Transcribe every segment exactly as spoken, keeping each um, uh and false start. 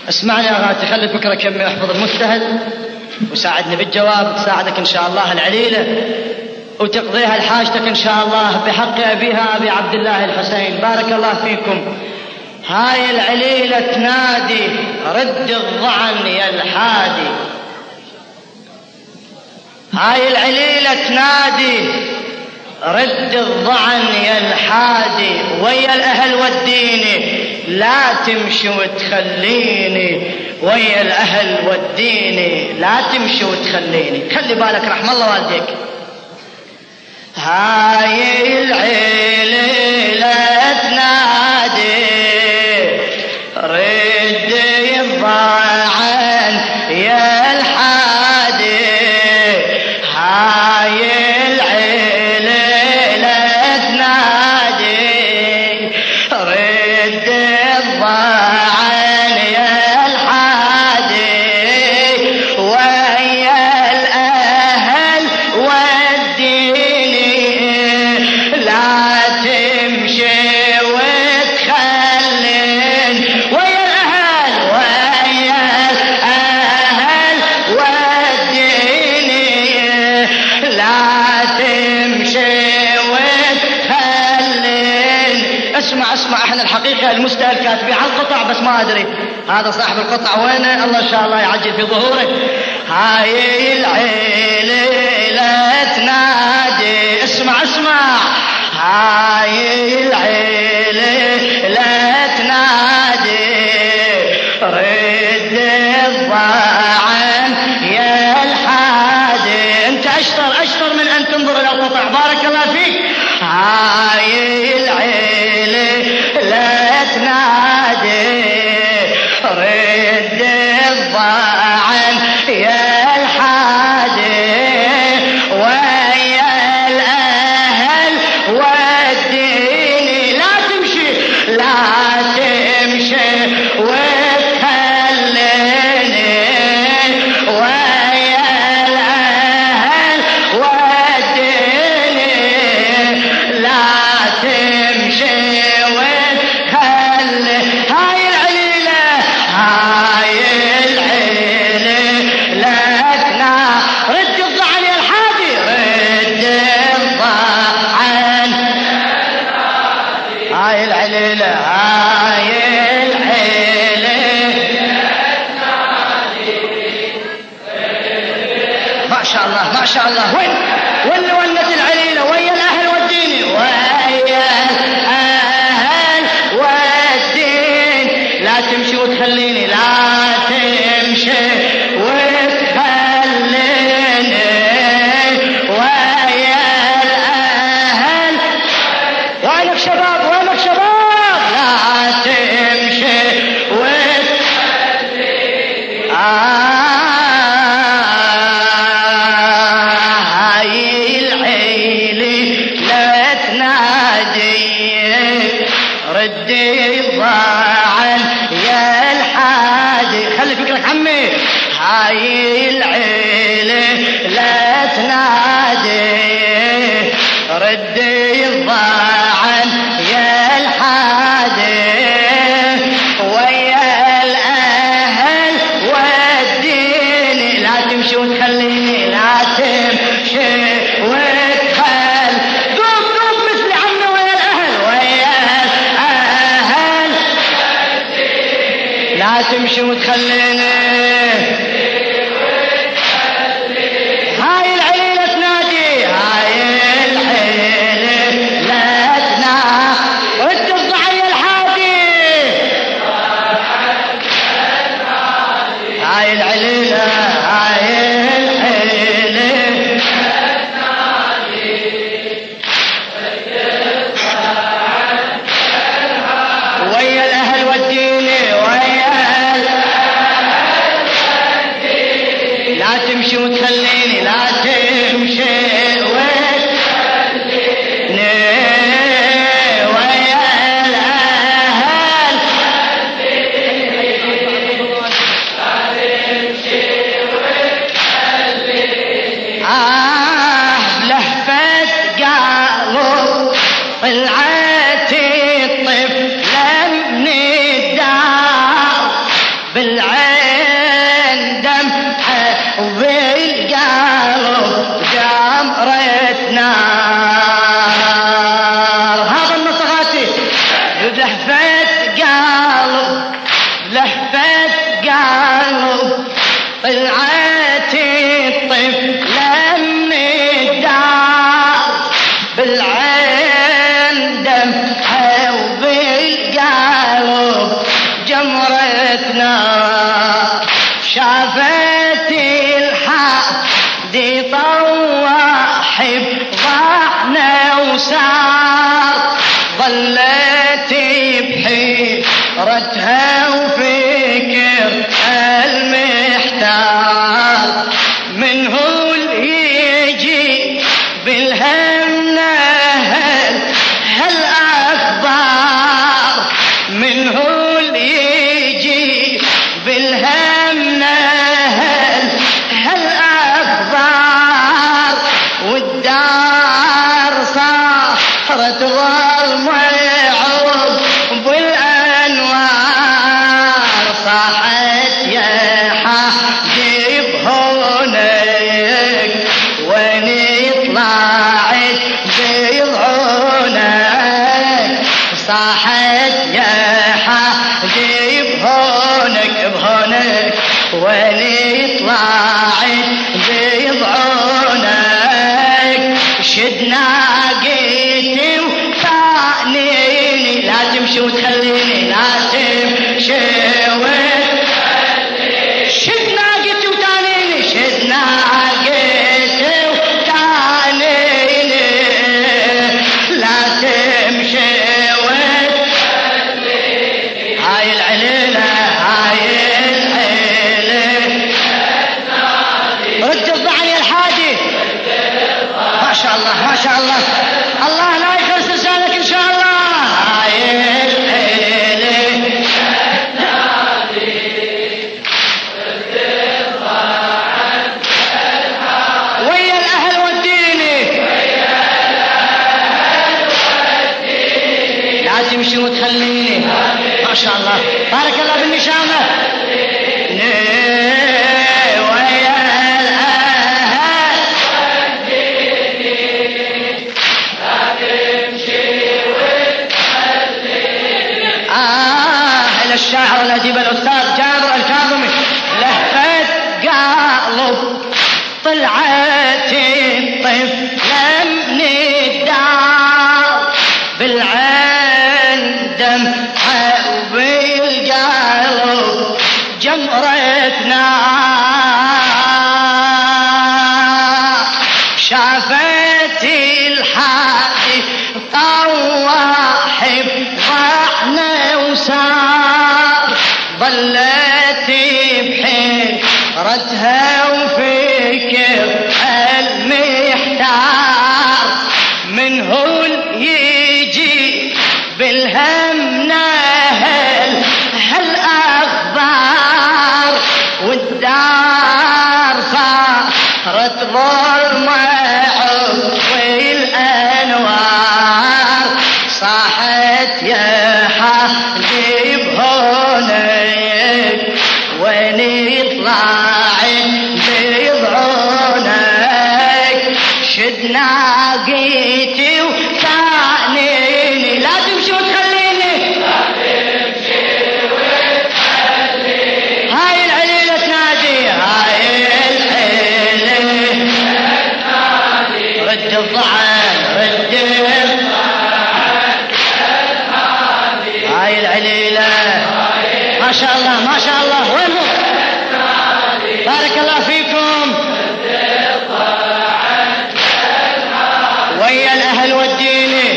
اسمعني يا غاتي، خلي الفكرة كمي واحفظ المجتهد وساعدني بالجواب، تساعدك إن شاء الله العليلة وتقضيها لحاجتك إن شاء الله بحق أبيها أبي عبد الله الحسين. بارك الله فيكم. هاي العليلة تنادي رد الظعن يا الحادي، هاي العليلة تنادي رد الظعن يا الحادي، ويا الأهل وديني لا تمشي وتخليني، ويا الأهل وديني لا تمشي وتخليني. خلي بالك رحم الله والديك. هاي العليلة تنادي رد الظعن يا الحادي، هاي العليلة تنادي رد الظعن يا الحادي، ويا الأهل والديني لا تمشي وتخلين، ويا الأهل ويا الأهل والديني لا تمشي وتخلين. اسمع اسمع، احنا الحقيقة المستهل كاتبين على القطع بس ما ادري هذا صاحب القطع وينه، الله ان شاء الله يعجل في ظهوره. هاي العيلة تنادي، اسمع اسمع، هاي العيلة تنادي رد الظعن يا الحادي. انت اشطر اشطر من ان تنظر الى القطع، بارك الله فيك. هاي العيلة لا تنادي رد الظعن يا الحادي، ويا الأهل والديني لا تمشي لا تمشي وتخليني، ويا الأهل والديني لا تمشي وتخلي. هاي العليلة هاي العليلة لا تنا رد الظعن يا الحادي، رد الظعن. هاي العليلة هاي العليلة ما شاء الله ما شاء الله. وين وين ولت العليلة؟ ويا الأهل والدين، ويا الأهل والدين لا تمشي وتخليني، لا تمشي وتخليني، ويا الأهل. وينك شباب وينك شباب؟ لا تمشي وتخليني. هاي العيلة لا تنادي ردي الظعن يا الحادي. خلي فكرك عمي. هاي العيلة لا تنادي ردي الظعن يا الحادي، ويا الأهل والديني لا تمشي وتخليني، لا تمشي وتخل. دوب دوب مثل عمي، ويا الأهل ويا الأهل لا تمشي وتخليني. هاي العيلة تنادي هاي العيلة لا تنادي رد الظعن يا الحادي. هاي العيلة هاي العيلة ويا الأهل والدين، ويا الأهل بالعين دمعة وبالقلب جمرة نار. هذا النصغاتي لهفت قلب لهفت قلب طلعت الطفلة من الدار بالعين دمعة وبالقلب جمرة نار. شافت الحاد طواح بضعنا وسار ظلت بحيرتها وفكر المحتار من هو يجي بالهم نهل هالأخبار من هو يجي بالهم نهل هالأخبار والدار صارت ظلمة عرب بالأنوار. صاحت يا حاجب هونك وين طلعت بيضعونك. صاحت يا حاجب هونك بهونك وين طلعت بيضعونك. شدنا قيتي وثانيني لا تمشي وتخليني لا تمشي وتخليني. شدنا قيتي وثانيني شدنا قيتي وثانيني لا تمشي وتخليني. هاي العليلة هاي العليلة رد الضعن يا الحادي. ما شاء الله ما شاء الله الله لا يخلص لسانك ان شاء الله. هاي العليلة ويا الاهل وديني لا تمشي وتخليني. ما شاء الله بارك الله بالنشامة. ويا الاهل آه إلى الشاعر الأديب الأستاذ جابر الكاظمي لهفت قلب طلعت الطفلة من الدار بالعين دمعة وبالقلب جمرة نار. شافت الحادي طواح بضعنا وسار ظلت بحيرتها وفكر المحتار من هو يجي بالهم نهل هالأخبار والدار صارت ظلمة والأنوار. صاحت يا حاجب هونك وين طلعت بيضعونك. شدنا قيتي وثانيني لا تمشي وتخليني هاي العليلة تنادي هاي العليلة رد الضعن رد هاي العليلة. ما شاء الله ما شاء الله وينه بارك الله فيكم. ويا الأهل والديني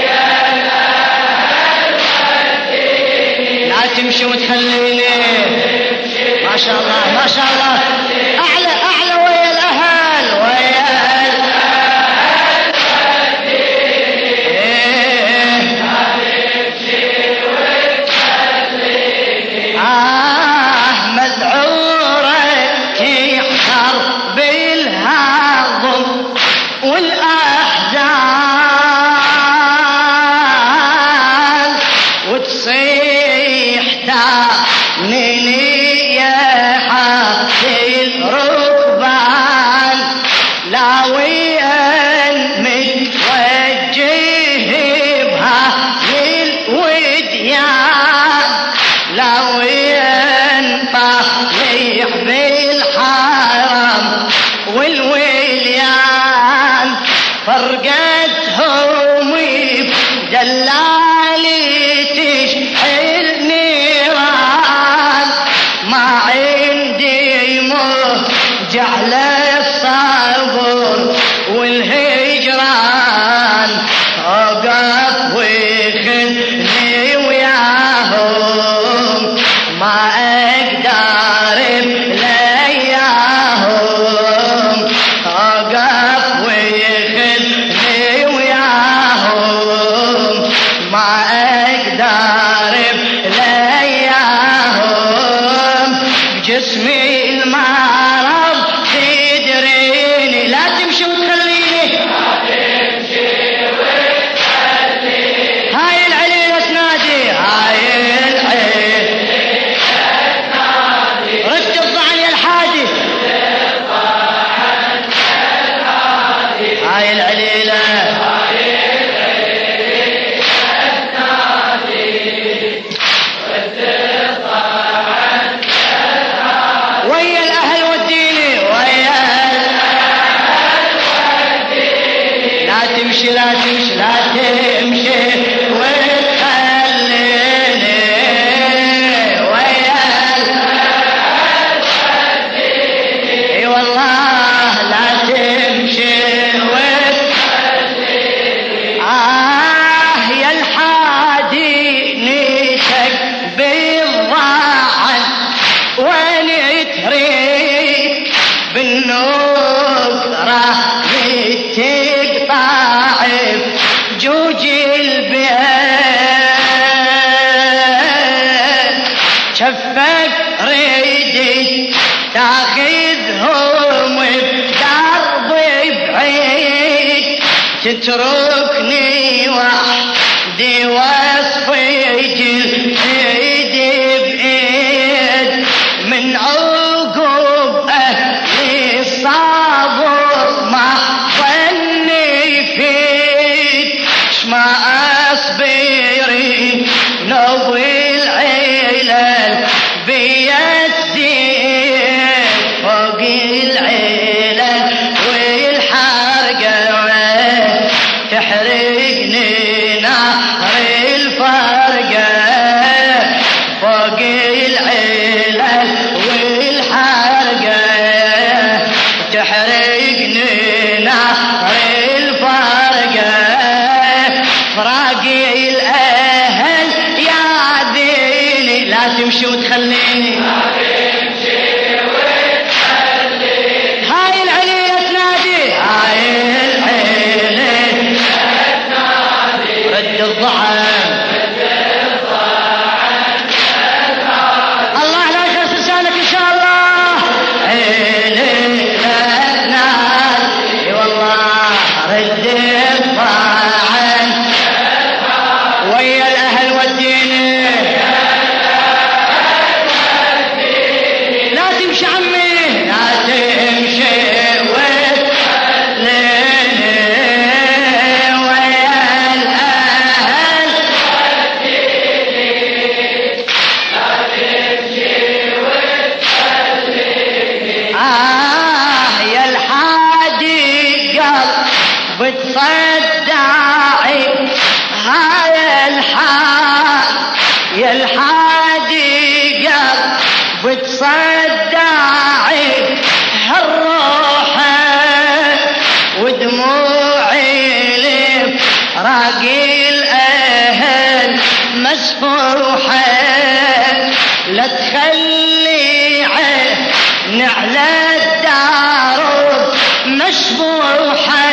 لا تمشي وتخليني. ما شاء الله ما شاء الله أعلى أعلى ويا الأهل ويا آه مذعورة تحتر بالهضم والأحزان وتصيح تاني جسمي المرض تدريني لا تمشي وتخليني هاي العليلة تنادي هاي العليلة رد الضعن يا الحادي هاي العليلة ويا الأهل وديني ويا الأهل وديني لا تمشي لا تمشي لا تمشي وتخليني ويا الأهل وديني اي والله لا تمشي وتخليني آه يا الحادي نيتك بالضاعن وين تريد بالنكرة تقطع جوج البيت شفك ريدي تاخذهم بدرب بعيد تتركني وحدي واصفيك الايد بايد من عقوب اهلي الصابر ما ظني فيك شما اصبري نوي العلل بيدي فوق العلل والحرقه تحرقني نهر الفرقه فوق العلل والحرقه تحرقني نهر الفرقه فراقي الاهل يا ديني لا تمشي وتخليني هاي العليلة تنادي هاي العليلة رد الضعن الله لا يخلص لسانك ان شاء الله عيلة تنادي والله رد الضعن ويا الاهل والدين لا تمشي عمي لا تمشي وتخليني ويا الاهل آه يا الحادي قلب تصدعي هاي الحال يا الحادي قلب تصدعي هالروحة ودموعي لي راقي الأهل مسفوحة لا تخلي عين على الدار مشبوحة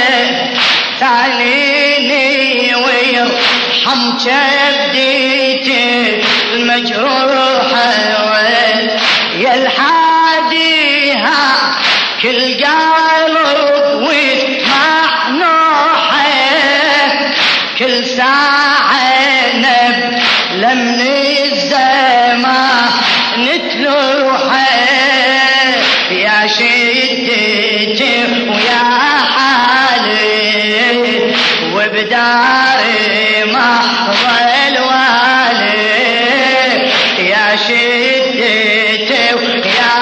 تعليني ويرحم كبديتي المجروحة يا الحاديها كل قلب ويسمع نوحة كل ساعة نب لمن الزمان نتلوحة يا شدتي ويا حالي وبداري محض الوالي يا شدتي ويا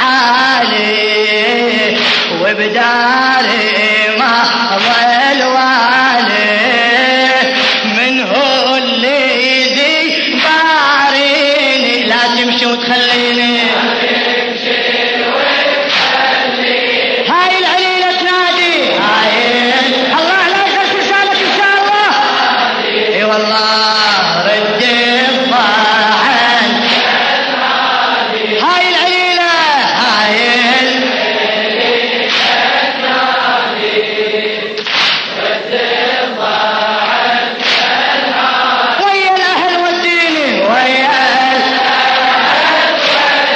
حالي وبداري محض الوالي من هو اللي ذي باريني لا تمشي وتخليني هاي العليلة تنادي هاي الله لا يخلص لسانك ان شاء الله اي والله رد الضعن هاي العليلة هاي ويا الاهل والدين ويا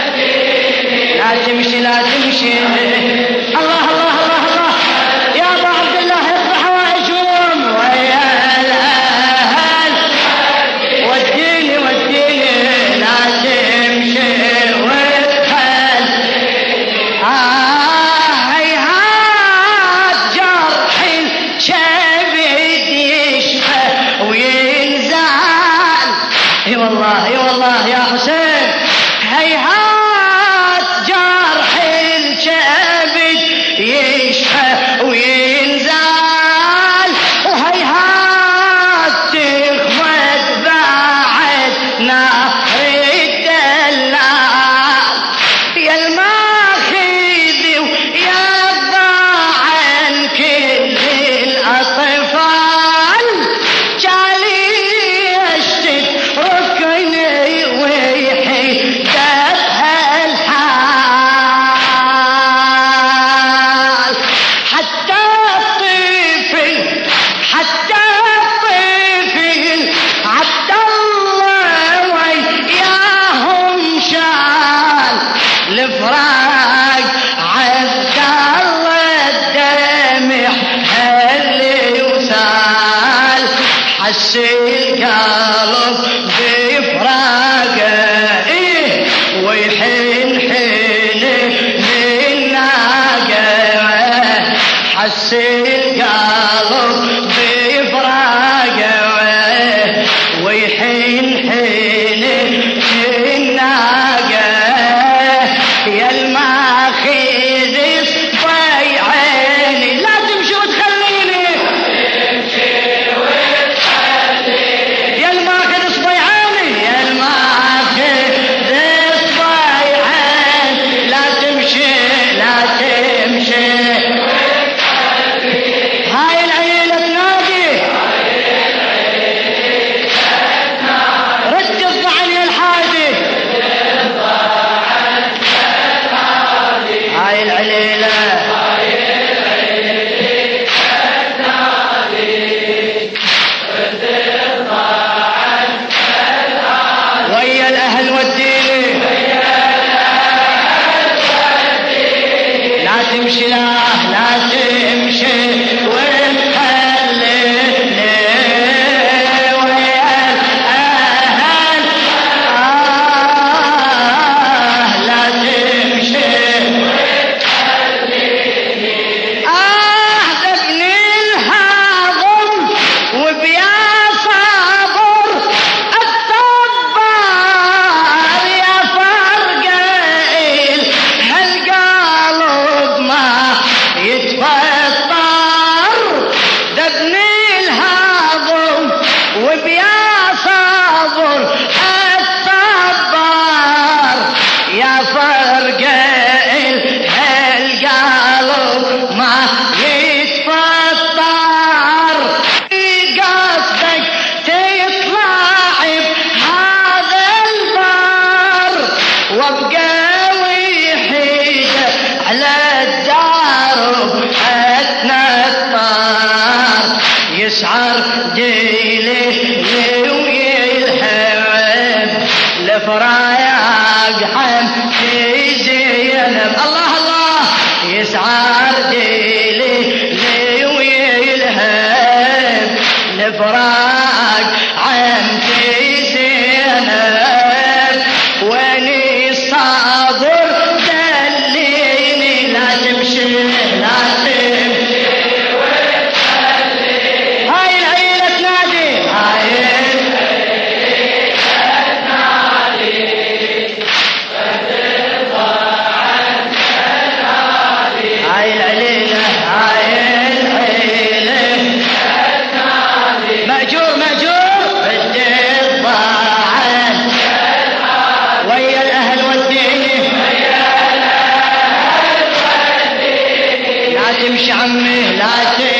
تمشي. الله الله الله الله يا ابو عبد الله اقضي حوائجهم ويا الاهل وديني وديني لا تمشي وتخل. آه هيهات جرح الكبد يشفى وينزال. اي والله اي والله يا حسين هيهات جرح الكبد يشفى وينزال وهيهات تخمد بعد نهر الدلال. يا الماخذ ويا عن كل الأطفال جالي يشتد ركني ويحيد الحال. حتى الطفل حتى الطفل عبد الله وياهم شال الفراق عبد الله الدمع اللي وسال. حس القلب بفراقه إيه ويحن حين من ناقه. حس القلب بفراقه ويحن حين من ناقه. يا الماخذ اصفي عيني لا تمشي وتخليني. يا الماخذ اصفي عيني يا الماخذ اصفي عيني لا تمشي لا تمشي. هاي العيلة تنادي رد الضعن يا الحادي. هاي العليلة ويا الأهل وديني لا تمشي لا لا تمشي وتخليني ويا الأهل آه لا تمشي. آه ابني الهضم وبيا صبر الصبار يا فرقيل هالقلب ما يتفطر. ابني الهضم وبيا صبر الصبار يا فرقيل هالقلب ما يتفطر. قصدك تطلع بهذا البر وابقى وحيدة على الدار اتنطر. يسعر ديلي ويلهب لفراق حمتي زينب. الله الله يسعر ديلي ويلهب لفراق عمتي زينب. واني الصابر دليني لا تمشي لا تمشي. هاي العيلة تنادي هاي هاي العليلة هاي العيلة مأجور مأجور الضاعن ويا الأهل وديني لا تمشي عمي لا تمشي.